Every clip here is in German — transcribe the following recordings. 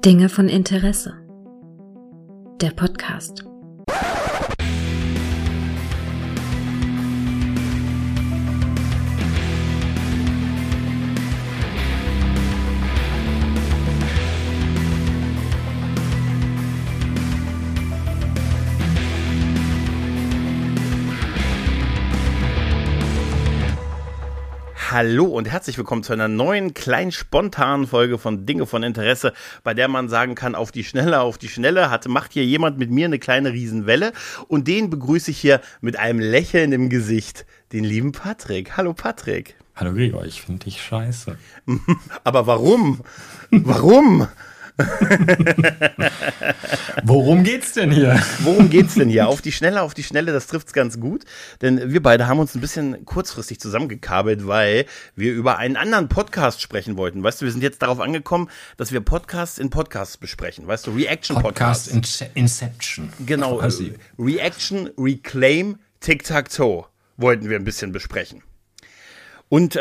Dinge von Interesse. Der Podcast. Hallo und herzlich willkommen zu einer neuen, kleinen, spontanen Folge von Dinge von Interesse, bei der man sagen kann, auf die Schnelle, macht hier jemand mit mir eine kleine Riesenwelle, und den begrüße ich hier mit einem Lächeln im Gesicht, den lieben Patrick. Hallo Patrick. Hallo Gregor, ich finde dich scheiße. Aber warum? Warum? Worum geht's denn hier? Worum geht's denn hier? Auf die Schnelle, das trifft's ganz gut. Denn wir beide haben uns ein bisschen kurzfristig zusammengekabelt, weil wir über einen anderen Podcast sprechen wollten. Weißt du, wir sind jetzt darauf angekommen, dass wir Podcasts in Podcasts besprechen. Weißt du, Reaction-Podcasts. Podcast Inception. Genau, quasi. Reaction, Reclaim, Tic-Tac-Toe wollten wir ein bisschen besprechen. Und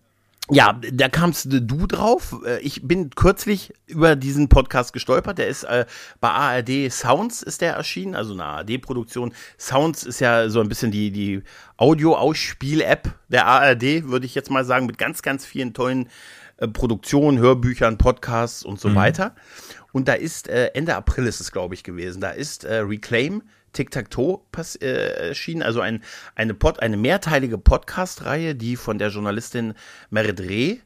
ja, da kamst du drauf. Ich bin kürzlich über diesen Podcast gestolpert. Der ist bei ARD Sounds ist der erschienen, also eine ARD-Produktion. Sounds ist ja so ein bisschen die Audio-Ausspiel-App der ARD, würde ich jetzt mal sagen, mit ganz, ganz vielen tollen Produktionen, Hörbüchern, Podcasts und so weiter. Und da ist Ende April ist es, glaube ich, gewesen. Da ist Reclaim Tic-Tac-Toe erschienen, also eine mehrteilige Podcast-Reihe, die von der Journalistin Merit Reh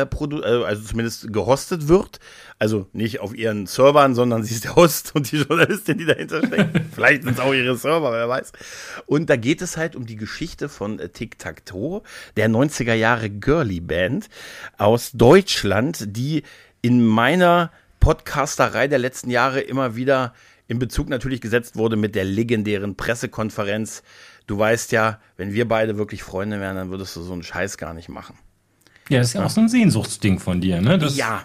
also zumindest gehostet wird. Also nicht auf ihren Servern, sondern sie ist der Host und die Journalistin, die dahinter steckt. Vielleicht sind es auch ihre Server, wer weiß. Und da geht es halt um die Geschichte von Tic-Tac-Toe, der 90er Jahre Girly-Band aus Deutschland, die in meiner Podcasterei der letzten Jahre immer wieder in Bezug natürlich gesetzt wurde mit der legendären Pressekonferenz. Du weißt ja, wenn wir beide wirklich Freunde wären, dann würdest du so einen Scheiß gar nicht machen. Ja, das ist ja auch so ein Sehnsuchtsding von dir, ne? Ja.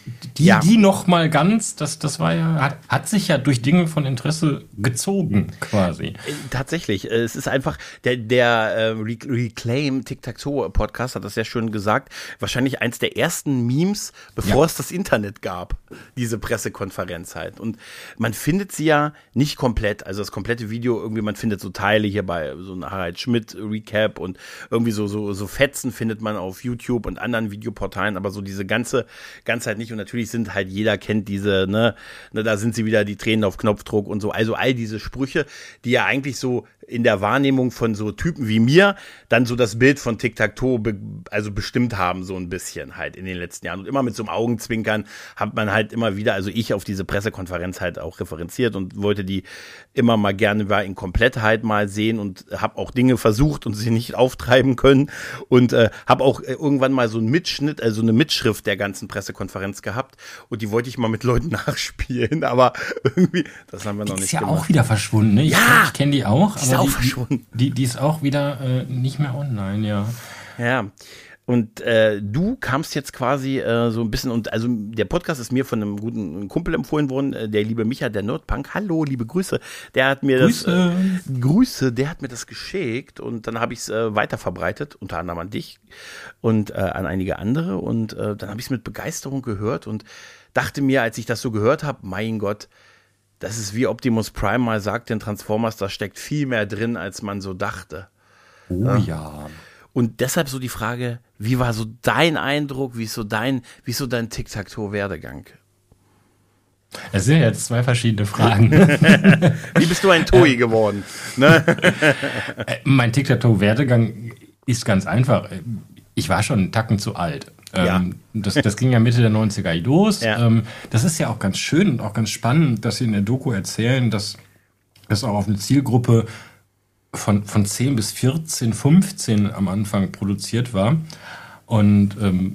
Die noch mal ganz, das war ja, hat sich ja durch Dinge von Interesse gezogen, quasi. Tatsächlich, es ist einfach, der Reclaim Tic-Tac-Toe-Podcast hat das sehr schön gesagt, wahrscheinlich eins der ersten Memes, bevor es das Internet gab, diese Pressekonferenz halt. Und man findet sie ja nicht komplett, also das komplette Video irgendwie, man findet so Teile hier bei so einem Harald Schmidt Recap und irgendwie so Fetzen findet man auf YouTube und anderen Videoportalen, aber so diese ganze halt nicht. Und natürlich sind halt, jeder kennt diese, ne, da sind sie wieder, die Tränen auf Knopfdruck und so. Also all diese Sprüche, die ja eigentlich so in der Wahrnehmung von so Typen wie mir dann so das Bild von Tic-Tac-Toe also bestimmt haben, so ein bisschen halt in den letzten Jahren. Und immer mit so einem Augenzwinkern hat man halt immer wieder, also ich auf diese Pressekonferenz halt auch referenziert und wollte die immer mal gerne in Komplettheit mal sehen und habe auch Dinge versucht und sie nicht auftreiben können und habe auch irgendwann mal so einen Mitschnitt, also eine Mitschrift der ganzen Pressekonferenz gehabt und die wollte ich mal mit Leuten nachspielen, aber irgendwie, das haben wir noch nicht gemacht. Die ist ja auch wieder verschwunden, ne? Ich kenne die auch, aber auch verschwunden. Die ist auch wieder nicht mehr online, ja. Ja, und du kamst jetzt quasi so ein bisschen, und also der Podcast ist mir von einem guten Kumpel empfohlen worden, der liebe Micha, der Nerdpunk. Hallo, liebe Grüße. Der hat mir der hat mir das geschickt und dann habe ich es weiter verbreitet, unter anderem an dich und an einige andere, und dann habe ich es mit Begeisterung gehört und dachte mir, als ich das so gehört habe, mein Gott, das ist wie Optimus Prime mal sagt in Transformers, da steckt viel mehr drin, als man so dachte. Oh ja. Und deshalb so die Frage, wie war so dein Eindruck, wie ist so dein Tic-Tac-Toe-Werdegang? Es sind ja jetzt zwei verschiedene Fragen. Wie bist du ein Toi geworden? Ne? Mein Tic-Tac-Toe-Werdegang ist ganz einfach. Ich war schon einen Tacken zu alt. Ja. Das ging ja Mitte der 90er los. Ja. Das ist ja auch ganz schön und auch ganz spannend, dass Sie in der Doku erzählen, dass das auch auf eine Zielgruppe von 10 bis 14, 15 am Anfang produziert war. Und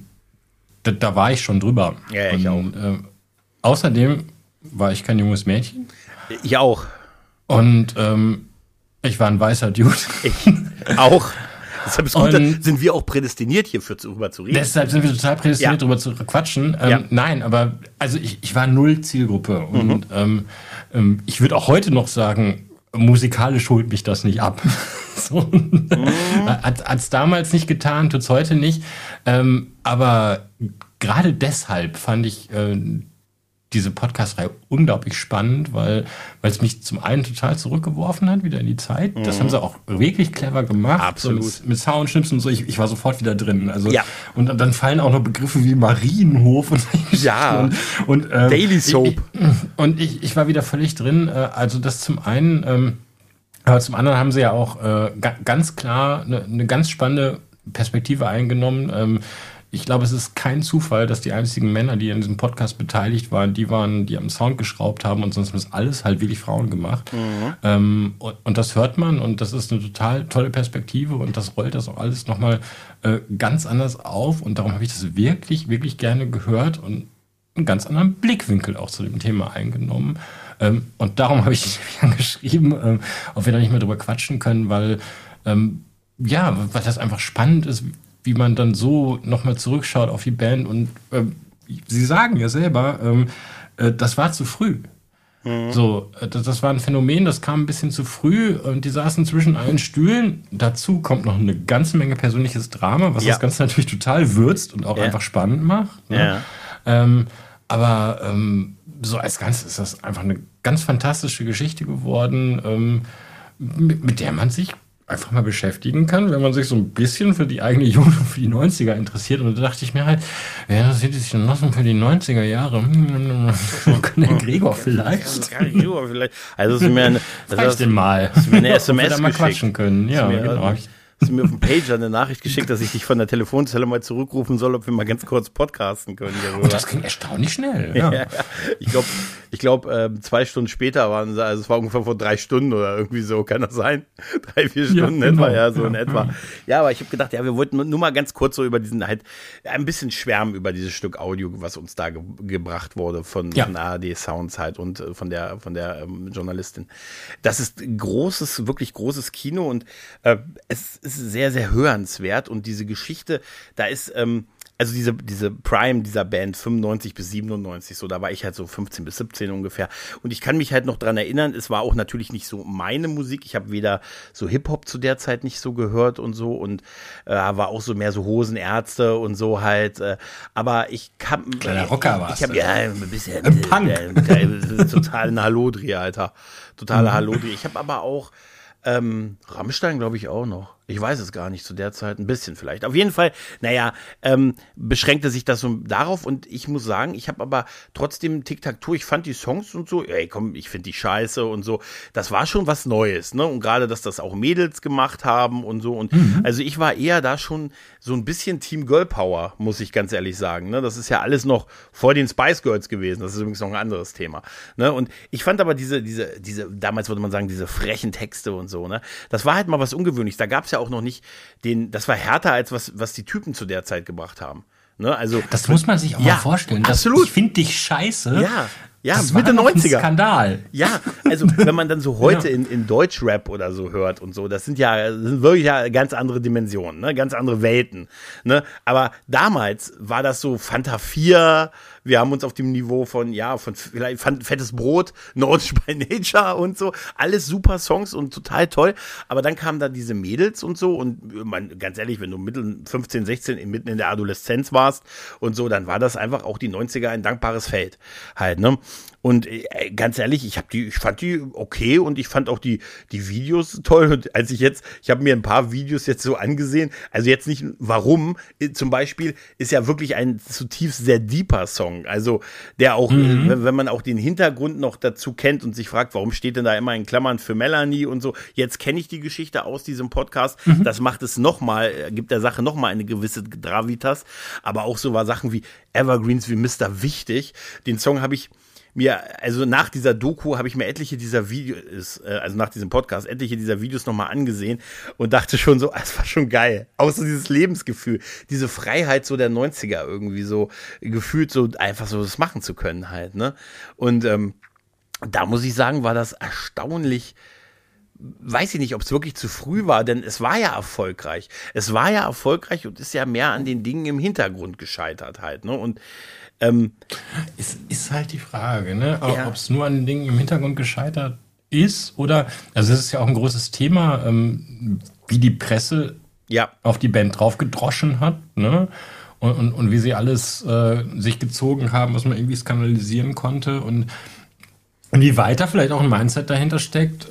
da war ich schon drüber. Ja, ich auch. Außerdem war ich kein junges Mädchen. Ich auch. Und ich war ein weißer Dude. Ich auch. Deshalb sind wir auch prädestiniert, hierfür darüber zu reden. Deshalb sind wir total prädestiniert, darüber zu quatschen. Nein, aber also ich war null Zielgruppe. Und ich würde auch heute noch sagen, musikalisch holt mich das nicht ab. So. Hat's damals nicht getan, tut's heute nicht. Aber gerade deshalb fand ich diese Podcast-Reihe unglaublich spannend, weil es mich zum einen total zurückgeworfen hat, wieder in die Zeit. Das haben sie auch wirklich clever gemacht. Absolut. So mit Soundschnips und so. Ich war sofort wieder drin. Also, ja. Und dann fallen auch noch Begriffe wie Marienhof und ja. Und Daily Soap. Ich war wieder völlig drin. Also das zum einen, aber zum anderen haben sie ja auch ganz klar eine ganz spannende Perspektive eingenommen. Ich glaube, es ist kein Zufall, dass die einzigen Männer, die an diesem Podcast beteiligt waren, die am Sound geschraubt haben und sonst haben das alles halt wirklich Frauen gemacht. Und das hört man und das ist eine total tolle Perspektive und das rollt das auch alles nochmal ganz anders auf und darum habe ich das wirklich, wirklich gerne gehört und einen ganz anderen Blickwinkel auch zu dem Thema eingenommen. Und darum habe ich dich angeschrieben, ob wir da nicht mehr drüber quatschen können, weil weil das einfach spannend ist, wie man dann so nochmal zurückschaut auf die Band und sie sagen ja selber, das war zu früh. So, das war ein Phänomen, das kam ein bisschen zu früh und die saßen zwischen allen Stühlen. Dazu kommt noch eine ganze Menge persönliches Drama, was das Ganze natürlich total würzt und auch einfach spannend macht. Ne? Ja. Aber so als Ganzes ist das einfach eine ganz fantastische Geschichte geworden, mit der man sich einfach mal beschäftigen kann, wenn man sich so ein bisschen für die eigene Jugend und für die 90er interessiert. Und da dachte ich mir halt, wer interessiert sich denn noch so für die 90er Jahre? Der Gregor vielleicht. Also es ist mir eine SMS da mal quatschen können. Ja, genau. Hast du mir auf dem Pager eine Nachricht geschickt, dass ich dich von der Telefonzelle mal zurückrufen soll, ob wir mal ganz kurz podcasten können. Und das ging erstaunlich schnell. Ja. Ja, ich glaube, 2 Stunden später waren sie, also es war ungefähr vor 3 Stunden oder irgendwie so, kann das sein? 3, 4 Stunden etwa, in etwa. Ja, aber ich habe gedacht, wir wollten nur mal ganz kurz so über diesen halt ein bisschen schwärmen über dieses Stück Audio, was uns da gebracht wurde von ARD Sounds halt und von der Journalistin. Das ist wirklich großes Kino und es ist sehr, sehr hörenswert und diese Geschichte, da ist, also diese Prime dieser Band 95 bis 97, so, da war ich halt so 15 bis 17 ungefähr und ich kann mich halt noch dran erinnern, es war auch natürlich nicht so meine Musik, ich habe weder so Hip-Hop zu der Zeit nicht so gehört und so und war auch so mehr so Hosenärzte und so halt, aber ich kann... Kleiner Rocker war's. Ich habe ein bisschen... Punk. Total ein Hallodri, Alter. Totaler Hallodri. Ich habe aber auch Rammstein, glaube ich, auch noch. Ich weiß es gar nicht zu der Zeit, ein bisschen vielleicht. Auf jeden Fall, beschränkte sich das so darauf und ich muss sagen, ich habe aber trotzdem Tic-Tac-Toe, ich fand die Songs und so, ey komm, ich finde die scheiße und so, das war schon was Neues, ne, und gerade, dass das auch Mädels gemacht haben und so und also ich war eher da schon so ein bisschen Team Girl Power, muss ich ganz ehrlich sagen, ne, das ist ja alles noch vor den Spice Girls gewesen, das ist übrigens noch ein anderes Thema, ne, und ich fand aber diese, damals würde man sagen, diese frechen Texte und so, ne, das war halt mal was Ungewöhnliches, da gab es ja auch noch nicht das war härter als was die Typen zu der Zeit gebracht haben. Ne? Also, das muss man sich auch mal vorstellen. Absolut. Ich finde dich scheiße. Ja, das Mitte war 90er. Ein Skandal. Ja, also wenn man dann so heute in Deutschrap oder so hört und so, das sind wirklich ganz andere Dimensionen, ne? Ganz andere Welten. Ne? Aber damals war das so Fanta 4, wir haben uns auf dem Niveau von vielleicht Fettes Brot, Nordisch by Nature und so, alles super Songs und total toll. Aber dann kamen da diese Mädels und so und ganz ehrlich, wenn du Mitte 15, 16 mitten in der Adoleszenz warst und so, dann war das einfach auch die 90er ein dankbares Feld halt, ne? Und ganz ehrlich, ich fand die okay und ich fand auch die Videos toll. Und ich habe mir ein paar Videos jetzt so angesehen, also jetzt nicht warum, zum Beispiel ist ja wirklich ein zutiefst sehr deeper Song, also der auch, wenn man auch den Hintergrund noch dazu kennt und sich fragt, warum steht denn da immer in Klammern für Melanie und so, jetzt kenne ich die Geschichte aus diesem Podcast, das macht es gibt der Sache nochmal eine gewisse Gravitas, aber auch so war Sachen wie Evergreens wie Mr. Wichtig, den Song habe ich also nach dieser Doku habe ich mir etliche dieser Videos, also nach diesem Podcast, etliche dieser Videos nochmal angesehen und dachte schon so, es war schon geil. Auch so dieses Lebensgefühl, diese Freiheit so der 90er irgendwie so gefühlt so einfach so das machen zu können halt, ne? Und da muss ich sagen, war das erstaunlich, weiß ich nicht, ob es wirklich zu früh war, denn es war ja erfolgreich. Es war ja erfolgreich und ist ja mehr an den Dingen im Hintergrund gescheitert halt, ne? Und ist halt die Frage, ne? Ob es nur an den Dingen im Hintergrund gescheitert ist oder, also es ist ja auch ein großes Thema, wie die Presse auf die Band draufgedroschen hat, ne? und wie sie alles sich gezogen haben, was man irgendwie skandalisieren konnte und wie weiter vielleicht auch ein Mindset dahinter steckt,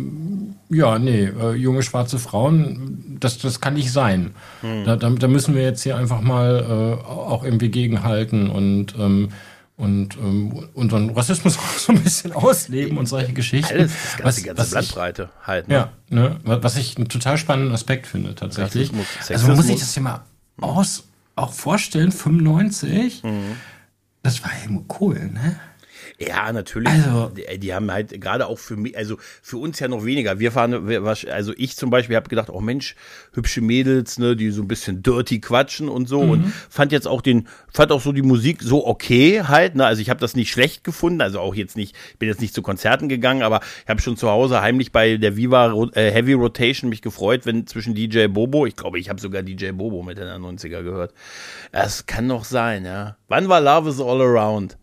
junge schwarze Frauen, das kann nicht sein. Da müssen wir jetzt hier einfach mal auch irgendwie gegenhalten und unseren Rassismus auch so ein bisschen ausleben und solche Geschichten. Alles, die ganze Bandbreite halt. Ne? Ja, ne, was ich einen total spannenden Aspekt finde tatsächlich. Sexismus. Also man muss sich das ja mal auch vorstellen, 95, das war ja cool, ne? Ja, natürlich. Also, die haben halt gerade auch für mich, also für uns ja noch weniger. Also ich zum Beispiel habe gedacht, oh Mensch, hübsche Mädels, ne, die so ein bisschen dirty quatschen und so und fand auch so die Musik so okay halt, ne, also ich habe das nicht schlecht gefunden, also auch jetzt nicht, ich bin jetzt nicht zu Konzerten gegangen, aber ich habe schon zu Hause heimlich bei der Viva Heavy Rotation mich gefreut, wenn zwischen DJ Bobo, ich glaube, ich habe sogar DJ Bobo mit in den 90er gehört. Das kann doch sein, ja. Wann war Love is All Around?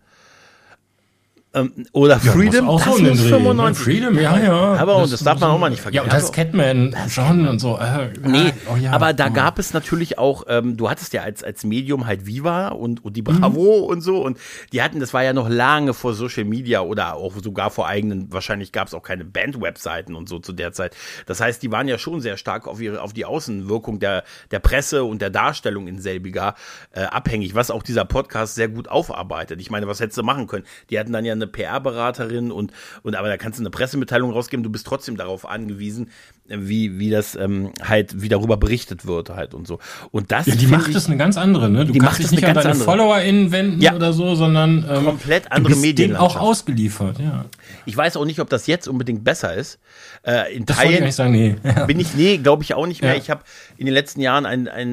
Oder Freedom, auch das so muss 95. Freedom, ja. Aber das darf man auch mal nicht vergessen. Ja, und das Catman, John und so. Aber da gab es natürlich auch, du hattest ja als Medium halt Viva und die Bravo und so und die hatten, das war ja noch lange vor Social Media oder auch sogar vor eigenen, wahrscheinlich gab es auch keine Band-Webseiten und so zu der Zeit. Das heißt, die waren ja schon sehr stark auf die Außenwirkung der Presse und der Darstellung in selbiger abhängig, was auch dieser Podcast sehr gut aufarbeitet. Ich meine, was hättest du machen können? Die hatten dann ja eine PR-Beraterin aber da kannst du eine Pressemitteilung rausgeben, du bist trotzdem darauf angewiesen, wie das halt, wie darüber berichtet wird halt und so. Und das die macht es eine ganz andere, ne? Du kannst dich nicht an deine FollowerInnen wenden oder so, sondern komplett andere Medienlandschaft. Auch ausgeliefert, ja. Ich weiß auch nicht, ob das jetzt unbedingt besser ist. In das Teilen wollte ich nicht sagen, nee. Glaube ich auch nicht mehr. Ja. Ich habe in den letzten Jahren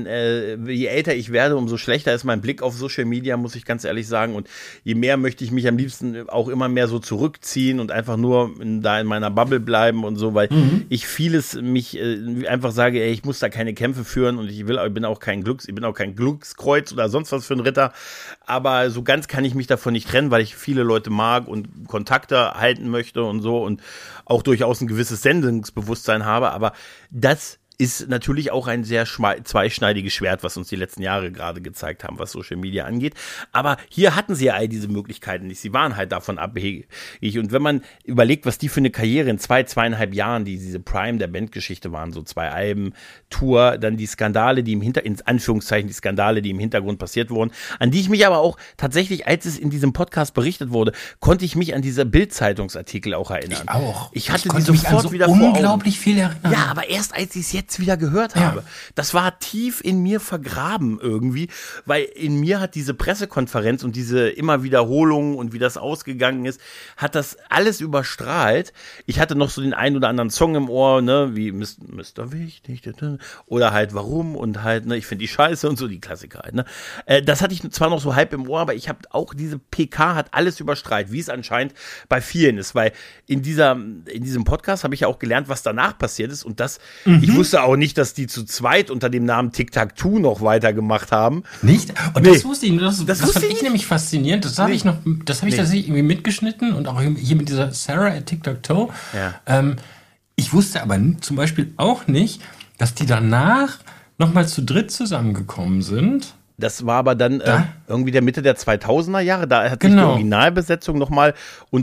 je älter ich werde, umso schlechter ist mein Blick auf Social Media, muss ich ganz ehrlich sagen. Und je mehr möchte ich mich am liebsten auch immer mehr so zurückziehen und einfach nur in meiner Bubble bleiben und so, weil ich vieles einfach sage, ey, ich muss da keine Kämpfe führen und ich bin auch kein Glückskreuz oder sonst was für ein Ritter. Aber so ganz kann ich mich davon nicht trennen, weil ich viele Leute mag und Kontakte halten möchte und so und auch durchaus ein gewisses Sendungsbewusstsein habe. Aber das ist natürlich auch ein sehr zweischneidiges Schwert, was uns die letzten Jahre gerade gezeigt haben, was Social Media angeht. Aber hier hatten sie ja all diese Möglichkeiten nicht. Sie waren halt davon abhängig. Und wenn man überlegt, was die für eine Karriere in 2,5 Jahren, diese Prime der Bandgeschichte waren, so 2 Alben, Tour, dann die Skandale, die in Anführungszeichen die Skandale, die im Hintergrund passiert wurden, an die ich mich aber auch tatsächlich, als es in diesem Podcast berichtet wurde, konnte ich mich an diese Bild-Zeitungsartikel auch erinnern. Ich auch. Ich hatte die sofort wieder vor Augen. Unglaublich viel erinnern. Ja, aber erst als ich es jetzt wieder gehört habe. Das war tief in mir vergraben irgendwie, weil in mir hat diese Pressekonferenz und diese immer Wiederholungen und wie das ausgegangen ist, hat das alles überstrahlt. Ich hatte noch so den einen oder anderen Song im Ohr, ne, wie Mr. Wichtig oder halt Warum und halt, ne, ich finde die Scheiße und so, die Klassiker halt, ne. Das hatte ich zwar noch so halb im Ohr, aber ich habe auch diese PK hat alles überstrahlt, wie es anscheinend bei vielen ist, weil in diesem Podcast habe ich ja auch gelernt, was danach passiert ist und ich wusste auch nicht, dass die zu zweit unter dem Namen Tic-Tac-Toe noch weitergemacht haben. Nicht? Und das wusste ich. Das fand ich nämlich faszinierend. Das habe ich tatsächlich irgendwie mitgeschnitten und auch hier mit dieser Sarah at Tic-Tac-Toe. Ja. Ich wusste aber zum Beispiel auch nicht, dass die danach nochmal zu dritt zusammengekommen sind. Das war aber dann irgendwie der Mitte der 2000er Jahre. Da hat sich die Originalbesetzung nochmal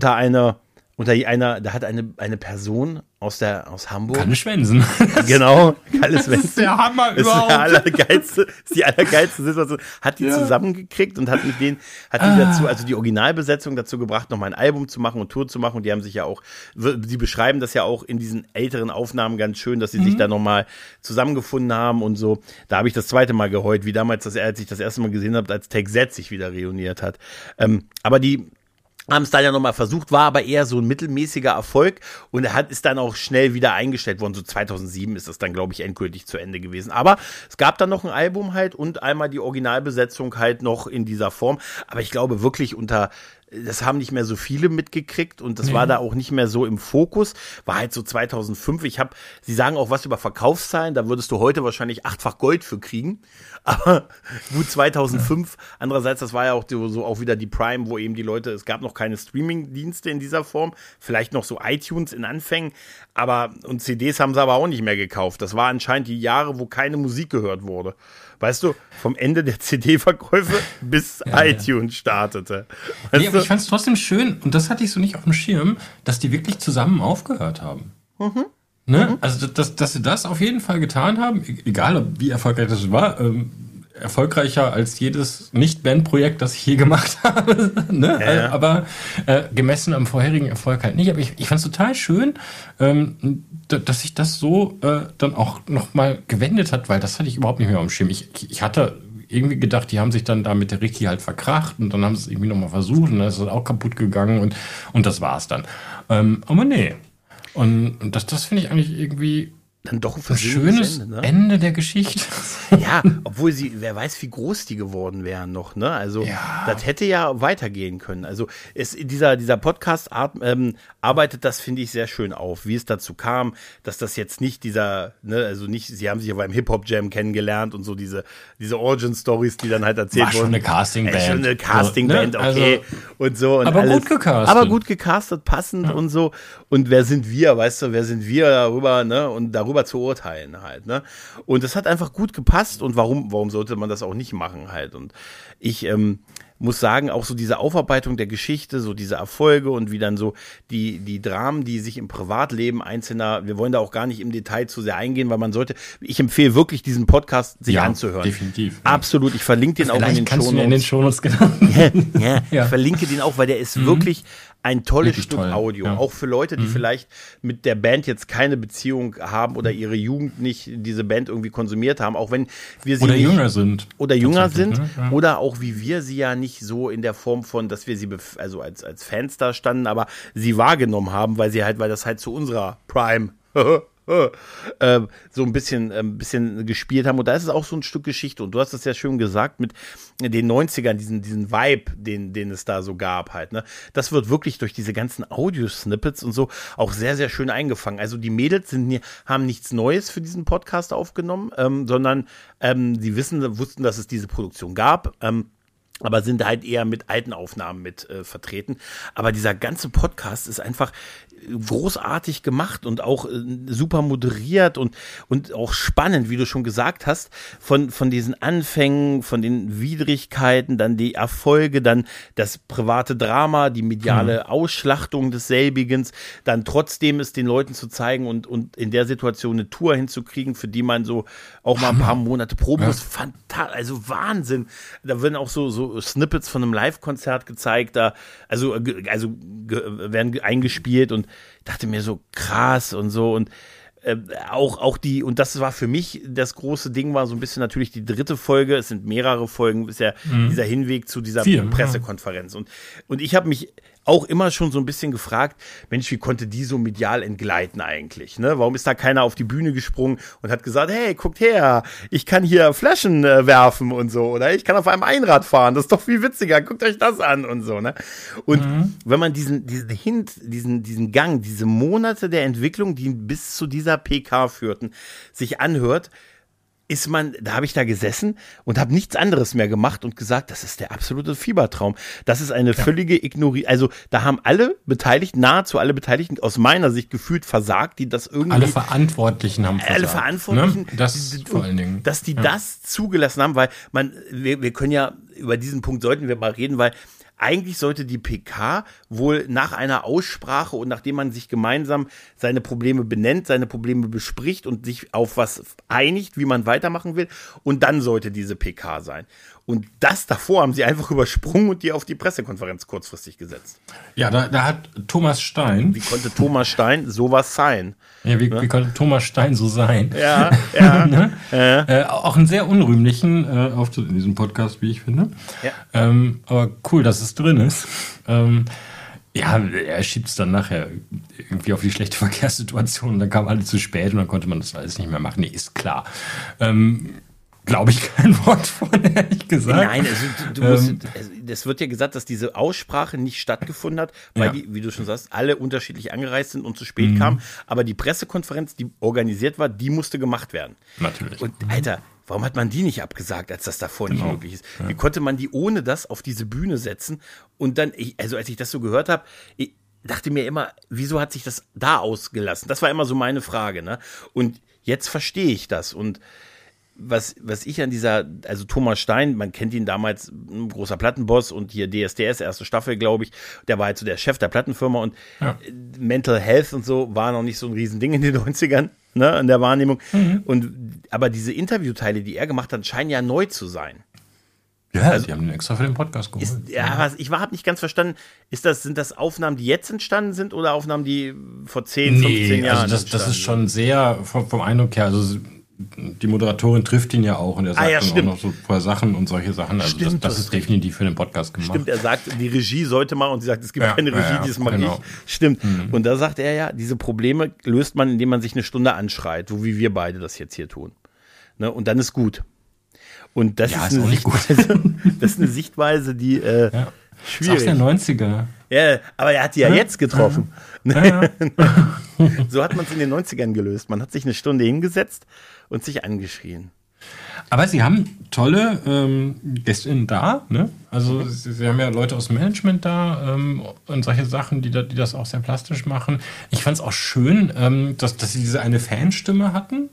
da hat eine Person aus Hamburg. Kalle Schwensen. Genau, Kalle Schwensen. Das ist der Hammer überhaupt. Das ist die allergeilste Situation. Hat die zusammengekriegt und hat die dazu, also die Originalbesetzung dazu gebracht, nochmal ein Album zu machen und Tour zu machen. Und die haben sich ja auch, sie beschreiben das ja auch in diesen älteren Aufnahmen ganz schön, dass sie sich da nochmal zusammengefunden haben und so. Da habe ich das zweite Mal geheult, wie damals, als ich das erste Mal gesehen habe, als Take Z sich wieder reuniert hat. Aber die haben es dann ja nochmal versucht, war aber eher so ein mittelmäßiger Erfolg und ist dann auch schnell wieder eingestellt worden. So 2007 ist das dann, glaube ich, endgültig zu Ende gewesen. Aber es gab dann noch ein Album halt und einmal die Originalbesetzung halt noch in dieser Form. Aber ich glaube wirklich das haben nicht mehr so viele mitgekriegt und das war da auch nicht mehr so im Fokus. War halt so 2005. Sie sagen auch was über Verkaufszahlen, da würdest du heute wahrscheinlich 8-fach Gold für kriegen. Aber gut 2005. Andererseits, das war ja auch so auch wieder die Prime, wo eben die Leute, es gab noch keine Streaming-Dienste in dieser Form. Vielleicht noch so iTunes in Anfängen. Und CDs haben sie aber auch nicht mehr gekauft. Das war anscheinend die Jahre, wo keine Musik gehört wurde. Weißt du, vom Ende der CD-Verkäufe bis iTunes startete. Nee, aber ich fand es trotzdem schön, und das hatte ich so nicht auf dem Schirm, dass die wirklich zusammen aufgehört haben. Ne? Also, dass sie das auf jeden Fall getan haben, egal wie erfolgreich das war, erfolgreicher als jedes Nicht-Band-Projekt, das ich je gemacht habe. Ne? Ja. Aber gemessen am vorherigen Erfolg halt nicht. Aber ich fand es total schön, dass sich das so dann auch nochmal gewendet hat, weil das hatte ich überhaupt nicht mehr auf dem Schirm. Ich hatte irgendwie gedacht, die haben sich dann da mit der Ricky halt verkracht und dann haben sie es irgendwie nochmal versucht und dann ist es auch kaputt gegangen und das war's dann. Aber nee. Und das finde ich eigentlich irgendwie dann doch ein schönes Ende der Geschichte. Ja, obwohl wer weiß, wie groß die geworden wären noch, ne? Also, das hätte ja weitergehen können. Also, dieser Podcast arbeitet das, finde ich, sehr schön auf, wie es dazu kam, dass das jetzt nicht sie haben sich aber im Hip-Hop-Jam kennengelernt und so diese Origin-Stories, die dann halt erzählt wurden. War schon eine Casting-Band. Schon eine Casting-Band, so, ne? Okay. Also, und so. Und aber alles. gut gecastet. Aber gut gecastet, passend und so. Und wer sind wir, weißt du, darüber, ne? Und darüber zu urteilen halt, ne? Und das hat einfach gut gepasst und warum sollte man das auch nicht machen halt? Und ich muss sagen, auch so diese Aufarbeitung der Geschichte, so diese Erfolge und wie dann so die Dramen, die sich im Privatleben einzelner, wir wollen da auch gar nicht im Detail zu sehr eingehen, weil ich empfehle wirklich diesen Podcast sich anzuhören. Definitiv. Absolut, ich verlinke den auch in den Shownotes. In den Shownotes genau. Ich verlinke den auch, weil der ist wirklich ein tolles Wirklich Stück toll, Audio. ja. Auch für Leute, die vielleicht mit der Band jetzt keine Beziehung haben oder ihre Jugend nicht diese Band irgendwie konsumiert haben, auch wenn wir sie Oder nicht, jünger sind. Oder jünger sind. Ne? Ja. Oder auch wie wir sie ja nicht so in der Form von, dass wir sie also als Fans da standen, aber sie wahrgenommen haben, weil das halt zu unserer Prime so ein bisschen gespielt haben. Und da ist es auch so ein Stück Geschichte. Und du hast es ja schön gesagt mit den 90ern, diesen Vibe, den es da so gab halt. Ne? Das wird wirklich durch diese ganzen Audio-Snippets und so auch sehr, sehr schön eingefangen. Also die Mädels haben nichts Neues für diesen Podcast aufgenommen, sondern sie wussten, dass es diese Produktion gab. Aber sind halt eher mit alten Aufnahmen mit vertreten. Aber dieser ganze Podcast ist einfach großartig gemacht und auch super moderiert und auch spannend, wie du schon gesagt hast, von diesen Anfängen, von den Widrigkeiten, dann die Erfolge, dann das private Drama, die mediale Ausschlachtung desselbigen, dann trotzdem es den Leuten zu zeigen und in der Situation eine Tour hinzukriegen, für die man so auch mal ein paar Monate proben muss. Fantastisch, also Wahnsinn. Da werden auch so Snippets von einem Live-Konzert gezeigt, werden eingespielt und dachte mir so krass und so und auch die, und das war für mich das große Ding, war so ein bisschen natürlich die dritte Folge, es sind mehrere Folgen, ist ja dieser Hinweg zu dieser Pressekonferenz und ich habe mich auch immer schon so ein bisschen gefragt, Mensch, wie konnte die so medial entgleiten eigentlich, ne? Warum ist da keiner auf die Bühne gesprungen und hat gesagt, hey, guckt her, ich kann hier Flaschen werfen und so, oder ich kann auf einem Einrad fahren, das ist doch viel witziger, guckt euch das an und so, ne? Und wenn man diesen Gang, diese Monate der Entwicklung, die bis zu dieser PK führten, sich anhört, da habe ich da gesessen und habe nichts anderes mehr gemacht und gesagt, das ist der absolute Fiebertraum. Das ist eine völlige Ignorierung. Also da haben nahezu alle Beteiligten aus meiner Sicht gefühlt versagt, die das irgendwie. Alle Verantwortlichen haben versagt. Alle Verantwortlichen. Ne? Das vor allen Dingen. Dass die das zugelassen haben, weil wir können ja, über diesen Punkt sollten wir mal reden, weil eigentlich sollte die PK wohl nach einer Aussprache und nachdem man sich gemeinsam seine Probleme benennt, seine Probleme bespricht und sich auf was einigt, wie man weitermachen will, und dann sollte diese PK sein. Und das davor haben sie einfach übersprungen und die auf die Pressekonferenz kurzfristig gesetzt. Ja, da hat Thomas Stein. Wie konnte Thomas Stein sowas sein? Ja, wie konnte Thomas Stein so sein? Ja. Ne? Auch einen sehr unrühmlichen Auftritt in diesem Podcast, wie ich finde. Ja. Aber cool, dass es drin ist. Ja, er schiebt es dann nachher irgendwie auf die schlechte Verkehrssituation. Dann kamen alle zu spät und dann konnte man das alles nicht mehr machen. Nee, ist klar. Glaube ich kein Wort von, ehrlich gesagt. Nein, es wird ja gesagt, dass diese Aussprache nicht stattgefunden hat, weil die, wie du schon sagst, alle unterschiedlich angereist sind und zu spät kamen. Aber die Pressekonferenz, die organisiert war, die musste gemacht werden. Natürlich. Und Alter, warum hat man die nicht abgesagt, als das davor nicht möglich ist? Ja. Wie konnte man die ohne das auf diese Bühne setzen? Und dann, als ich das so gehört habe, ich dachte mir immer, wieso hat sich das da ausgelassen? Das war immer so meine Frage, ne? Und jetzt verstehe ich das und was ich an also Thomas Stein, man kennt ihn damals, ein großer Plattenboss und hier DSDS, erste Staffel, glaube ich, der war halt so der Chef der Plattenfirma und Mental Health und so war noch nicht so ein Riesending in den 90ern, ne, in der Wahrnehmung. Aber diese Interviewteile, die er gemacht hat, scheinen ja neu zu sein. Ja, also, die haben den extra für den Podcast geholt. Ich habe nicht ganz verstanden, sind das Aufnahmen, die jetzt entstanden sind oder Aufnahmen, die vor 10, 15 Jahren also das ist schon sehr vom Eindruck her, also die Moderatorin trifft ihn ja auch und er sagt dann auch noch so ein paar Sachen und solche Sachen. Also das ist definitiv für den Podcast gemacht. Stimmt, er sagt, die Regie sollte mal und sie sagt, es gibt keine Regie, das mache ich. Stimmt. Und da sagt er ja, diese Probleme löst man, indem man sich eine Stunde anschreit, so wie wir beide das jetzt hier tun. Ne? Und dann ist gut. Und das ist eine Sichtweise, die schwierig. Das ist auch der 90er. Ja, aber er hat die ja jetzt getroffen. So hat man es in den 90ern gelöst. Man hat sich eine Stunde hingesetzt und sich angeschrien. Aber sie haben tolle GästInnen da, ne? Also sie haben ja Leute aus dem Management da und solche Sachen, die das auch sehr plastisch machen. Ich fand es auch schön, dass sie diese eine Fanstimme hatten.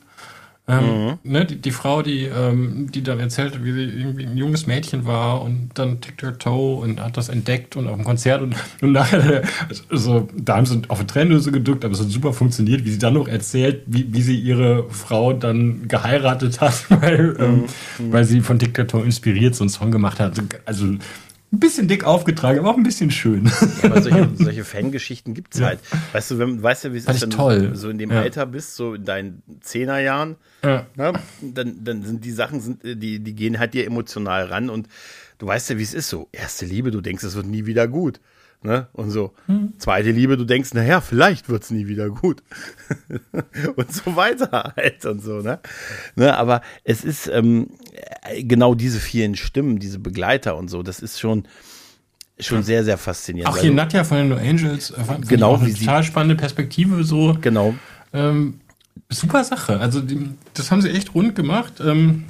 Ne, die Frau, die dann erzählt, wie sie irgendwie ein junges Mädchen war und dann Tic-Tac-Toe und hat das entdeckt und auf dem Konzert und nachher, also, da haben sie auf eine Tränendrüse gedrückt, aber es hat super funktioniert, wie sie dann noch erzählt, wie sie ihre Frau dann geheiratet hat, weil sie von Tic-Tac-Toe inspiriert so einen Song gemacht hat. Also ein bisschen dick aufgetragen, aber auch ein bisschen schön. Ja, aber solche Fangeschichten gibt es halt. Weißt du, wie es ist, wenn du so in dem Alter bist, so in deinen 10er-Jahren, na, dann sind die Sachen, die gehen halt dir emotional ran und du weißt ja, wie es ist, so erste Liebe, du denkst, es wird nie wieder gut. Ne? Und so, zweite Liebe, du denkst, naja, vielleicht wird es nie wieder gut. Und so weiter halt und so, ne? Aber es ist genau diese vielen Stimmen, diese Begleiter und so, das ist schon sehr, sehr faszinierend. Auch hier Nadja von den No Angels, genau, auch eine total spannende Perspektive, so. Genau. Super Sache, also das haben sie echt rund gemacht. Und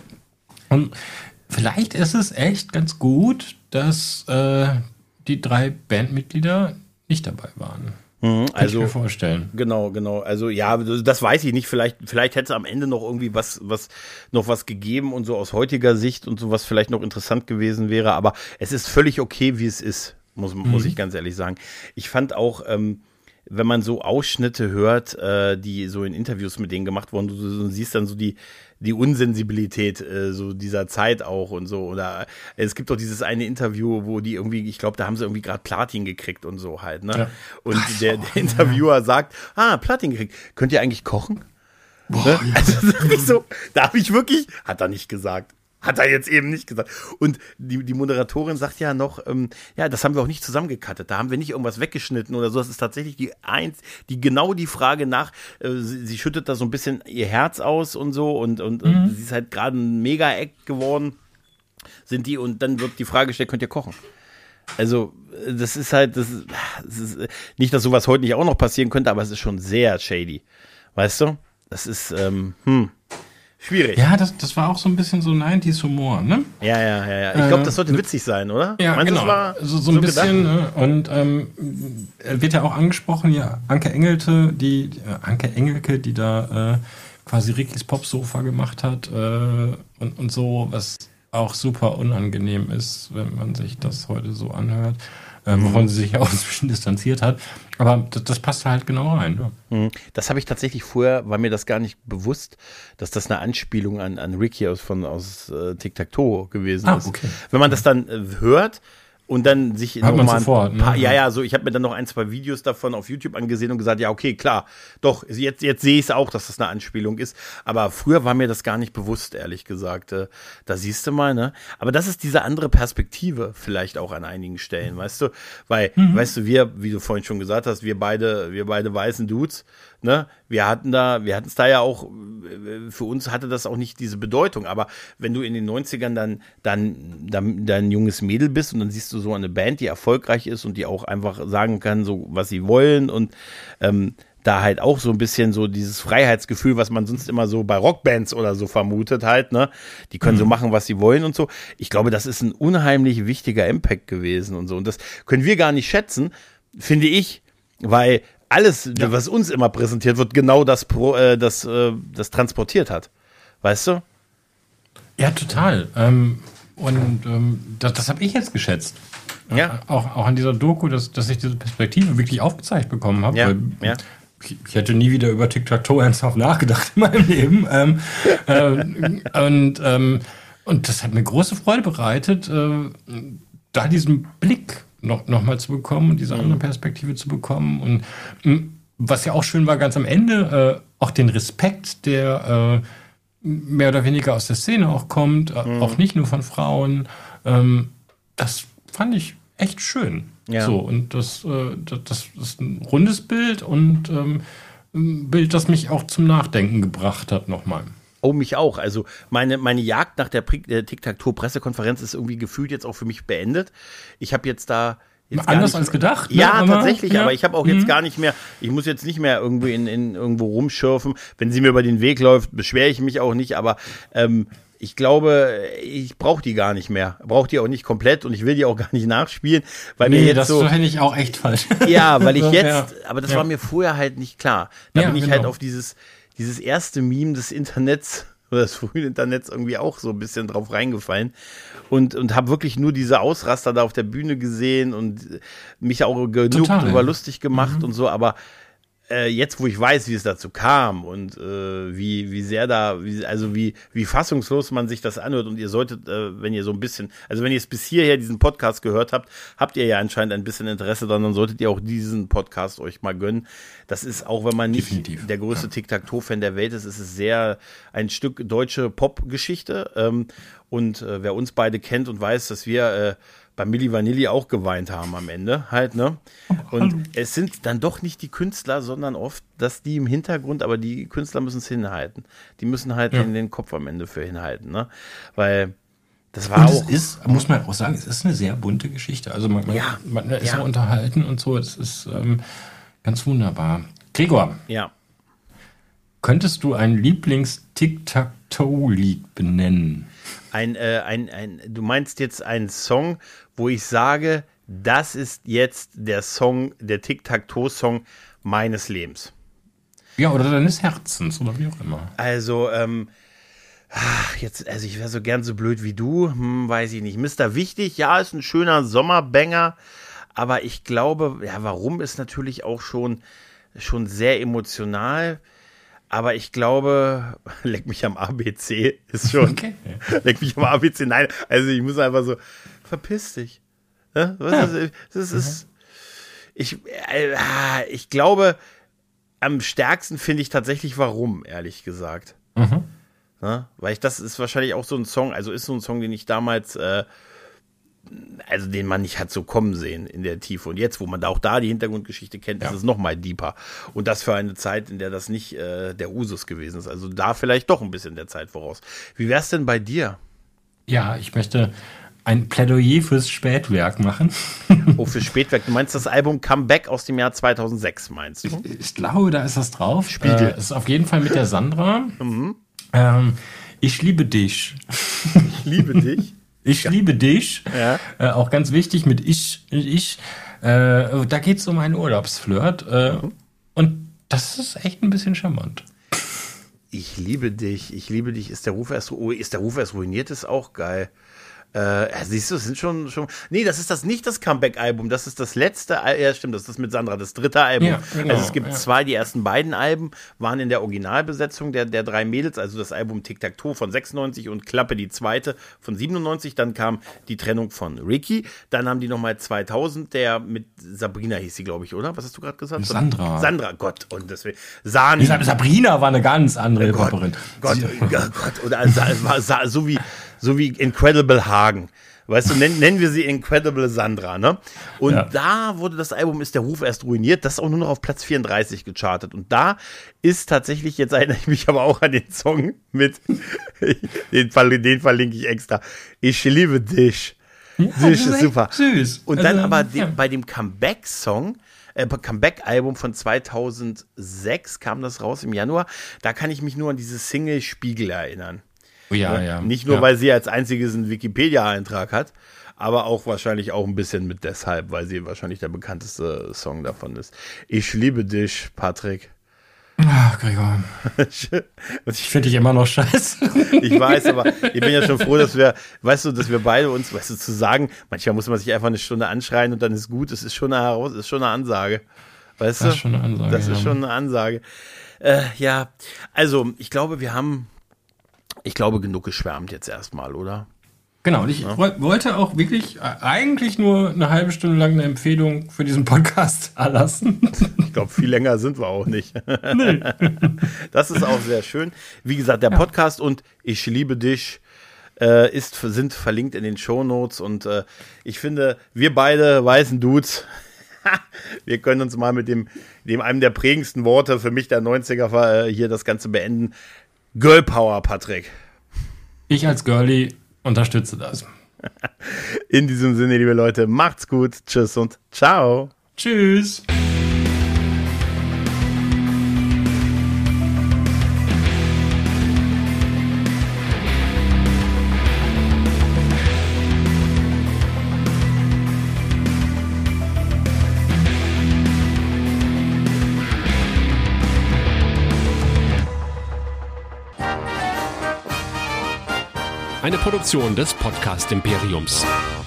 vielleicht ist es echt ganz gut, dass die 3 Bandmitglieder nicht dabei waren. Kann ich mir vorstellen. Genau. Also ja, das weiß ich nicht. Vielleicht hätte es am Ende noch irgendwie was gegeben und so aus heutiger Sicht und so, was vielleicht noch interessant gewesen wäre. Aber es ist völlig okay, wie es ist, muss ich ganz ehrlich sagen. Ich fand auch, wenn man so Ausschnitte hört, die so in Interviews mit denen gemacht wurden, du siehst dann so die Unsensibilität so dieser Zeit auch und so. Oder es gibt doch dieses eine Interview, wo die irgendwie, ich glaube, da haben sie irgendwie gerade Platin gekriegt und so halt, ne? Ja. Und der Interviewer sagt, Platin gekriegt. Könnt ihr eigentlich kochen? Boah, ne? Also da habe ich wirklich, hat er nicht gesagt. Hat er jetzt eben nicht gesagt. Und die Moderatorin sagt ja noch, das haben wir auch nicht zusammengecuttet. Da haben wir nicht irgendwas weggeschnitten oder so. Das ist tatsächlich die genau die Frage nach, sie schüttet da so ein bisschen ihr Herz aus und so und sie ist halt gerade ein Mega-Act geworden, und dann wird die Frage gestellt, könnt ihr kochen? Also, das ist halt, das ist nicht, dass sowas heute nicht auch noch passieren könnte, aber es ist schon sehr shady. Weißt du? Das ist, schwierig. Ja, das war auch so ein bisschen so 90s-Humor, ne? Ja. Ich glaube, das sollte witzig sein, oder? Ja, meinst, genau. Das war so ein bisschen, ne? Und wird ja auch angesprochen, hier Anke Engelke, die da quasi Rickys Popsofa gemacht hat und so, was auch super unangenehm ist, wenn man sich das heute so anhört. Wovon sie sich ja auch inzwischen distanziert hat. Aber das passt halt genau rein. Ja. Das habe ich tatsächlich vorher, war mir das gar nicht bewusst, dass das eine Anspielung an Ricky aus Tic-Tac-Toe gewesen ist. Okay. Wenn man das dann hört und dann sich nochmal sofort, ne? Ich habe mir dann noch 1, 2 Videos davon auf YouTube angesehen und gesagt, ja, okay, klar, doch, jetzt sehe ich es auch, dass das eine Anspielung ist, aber früher war mir das gar nicht bewusst, ehrlich gesagt, da siehst du mal, ne, aber das ist diese andere Perspektive vielleicht auch an einigen Stellen, weißt du, weil, weißt du, wie du vorhin schon gesagt hast, wir beide weißen Dudes, ne, wir hatten es da ja auch, für uns hatte das auch nicht diese Bedeutung, aber wenn du in den 90ern dann ein junges Mädel bist und dann siehst du so eine Band, die erfolgreich ist und die auch einfach sagen kann, so was sie wollen und da halt auch so ein bisschen so dieses Freiheitsgefühl, was man sonst immer so bei Rockbands oder so vermutet halt, ne? Die können so machen, was sie wollen und so. Ich glaube, das ist ein unheimlich wichtiger Impact gewesen und so. Und das können wir gar nicht schätzen, finde ich, weil alles, was uns immer präsentiert wird, genau das transportiert hat. Weißt du? Ja, total. Das habe ich jetzt geschätzt. Ja. Auch an dieser Doku, dass ich diese Perspektive wirklich aufgezeigt bekommen habe. Ja, Weil ja. Ich hätte nie wieder über Tic-Tac-Toe ernsthaft nachgedacht in meinem Leben. Und das hat mir große Freude bereitet, da diesen Blick noch mal zu bekommen und diese andere Perspektive zu bekommen. Und was ja auch schön war, ganz am Ende, auch den Respekt, der mehr oder weniger aus der Szene auch kommt, auch nicht nur von Frauen. Das fand ich echt schön. Ja. So, und das ist ein rundes Bild und ein Bild, das mich auch zum Nachdenken gebracht hat nochmal. Oh, mich auch. Also meine Jagd nach der Tic-Tac-Toe-Pressekonferenz ist irgendwie gefühlt jetzt auch für mich beendet. Ich habe jetzt da jetzt anders als gedacht. Ja, aber, tatsächlich, ja. aber ich habe auch jetzt gar nicht mehr, ich muss jetzt nicht mehr irgendwie in irgendwo rumschürfen. Wenn sie mir über den Weg läuft, beschwere ich mich auch nicht, aber ich glaube, ich brauche die gar nicht mehr. Brauche die auch nicht komplett und ich will die auch gar nicht nachspielen, weil mir jetzt das so. finde ich auch echt falsch. Ja, weil ich jetzt, Ja. aber das war mir vorher halt nicht klar. Da Ja, bin ich genau. halt auf dieses erste Meme des Internets oder des frühen Internets irgendwie auch so ein bisschen drauf reingefallen und habe wirklich nur diese Ausraster da auf der Bühne gesehen und mich auch genug Total. drüber lustig gemacht und so, aber jetzt, wo ich weiß, wie es dazu kam und wie sehr da, wie fassungslos man sich das anhört und ihr solltet, wenn ihr so ein bisschen, also wenn ihr es bis hierher diesen Podcast gehört habt, habt ihr ja anscheinend ein bisschen Interesse daran, dann solltet ihr auch diesen Podcast euch mal gönnen. Das ist, auch wenn man nicht Definitiv. der größte Tic-Tac-Toe-Fan der Welt ist, ist es sehr ein Stück deutsche Pop-Geschichte und wer uns beide kennt und weiß, dass wir bei Milli Vanilli auch geweint haben am Ende halt, ne? Und es sind dann doch nicht die Künstler, sondern oft, dass die im Hintergrund, aber die Künstler müssen es hinhalten. Die müssen halt den Kopf am Ende für hinhalten, ne? Weil das war Und auch. es ist, muss man auch sagen, es ist eine sehr bunte Geschichte. Also man ist so unterhalten und so. Es ist ganz wunderbar. Gregor, Ja. könntest du ein Lieblings-Tic-Tac-Toe-Lied benennen? Du meinst jetzt einen Song, wo ich sage, das ist jetzt der Song, der Tic-Tac-Toe-Song meines Lebens. Ja, oder deines Herzens oder wie auch immer. Also, ich wäre so gern so blöd wie du, weiß ich nicht. Mr. Wichtig, ja, ist ein schöner Sommerbanger, aber ich glaube, ja, warum ist natürlich auch schon sehr emotional. Aber ich glaube, leck mich am ABC ist schon. Okay. Leck mich am ABC, nein. Also ich muss einfach so, verpiss dich. Ja? Ich glaube, am stärksten finde ich tatsächlich warum, ehrlich gesagt. Ja? Weil das ist wahrscheinlich auch so ein Song, also ist so ein Song, den ich damals, den man nicht hat so kommen sehen in der Tiefe. Und jetzt, wo man da auch die Hintergrundgeschichte kennt, ist es noch mal deeper. Und das für eine Zeit, in der das nicht der Usus gewesen ist. Also da vielleicht doch ein bisschen der Zeit voraus. Wie wär's denn bei dir? Ja, ich möchte ein Plädoyer fürs Spätwerk machen. Oh, für Spätwerk. Du meinst das Album Comeback aus dem Jahr 2006, meinst du? Ich glaube, da ist das drauf. Spiegel. Ist auf jeden Fall mit der Sandra. Ich liebe dich. Ich liebe dich. Ich liebe dich. Ja. Auch ganz wichtig mit ich. Da geht es um einen Urlaubsflirt. Und das ist echt ein bisschen charmant. Ich liebe dich. Ist der Ruf erst ruiniert, ist auch geil. Siehst du, es sind schon. Nee, das ist nicht das Comeback-Album, das ist das letzte. Ja, stimmt, das ist mit Sandra, das dritte Album. Ja, genau, Also es gibt zwei, die ersten beiden Alben waren in der Originalbesetzung der drei Mädels, also das Album Tic-Tac-Toe von 96 und Klappe die zweite von 97. Dann kam die Trennung von Ricky. Dann haben die nochmal 2000, der mit Sabrina hieß sie, glaube ich, oder? Was hast du gerade gesagt? Sandra, Gott. Und deswegen Sani. Sabrina war eine ganz andere Rapperin. Gott. Oder war so wie Incredible Hagen. Weißt du, nennen wir sie Incredible Sandra, ne? Und da wurde das Album Ist der Ruf erst ruiniert, das ist auch nur noch auf Platz 34 gechartet. Und da ist tatsächlich, jetzt erinnere ich mich aber auch an den Song mit, den verlinke ich extra. Ich liebe dich. Ja, das ist super. Süß. Und dann aber bei dem Comeback-Song, Comeback-Album von 2006 kam das raus im Januar, da kann ich mich nur an diese Single Spiegel erinnern. Ja. Nicht nur, weil sie als einziges einen Wikipedia-Eintrag hat, aber auch wahrscheinlich auch ein bisschen mit deshalb, weil sie wahrscheinlich der bekannteste Song davon ist. Ich liebe dich, Patrick. Ach, Gregor. Ich finde dich immer noch scheiße. Ich weiß, aber ich bin ja schon froh, dass wir beide uns, zu sagen, manchmal muss man sich einfach eine Stunde anschreien und dann ist gut, es ist schon eine Ansage. Weißt du? Das ist schon eine Ansage. Das ist schon eine Ansage. Ja, also ich glaube, genug geschwärmt jetzt erstmal, oder? Genau, und ich wollte auch wirklich eigentlich nur eine halbe Stunde lang eine Empfehlung für diesen Podcast erlassen. Ich glaube, viel länger sind wir auch nicht. Nee. Das ist auch sehr schön. Wie gesagt, der Podcast und Ich liebe dich sind verlinkt in den Shownotes und ich finde, wir beide weißen Dudes, wir können uns mal mit dem einem der prägendsten Worte für mich der 90er hier das Ganze beenden. Girl Power, Patrick. Ich als Girlie unterstütze das. In diesem Sinne, liebe Leute, macht's gut. Tschüss und ciao. Tschüss. Eine Produktion des Podcast Imperiums.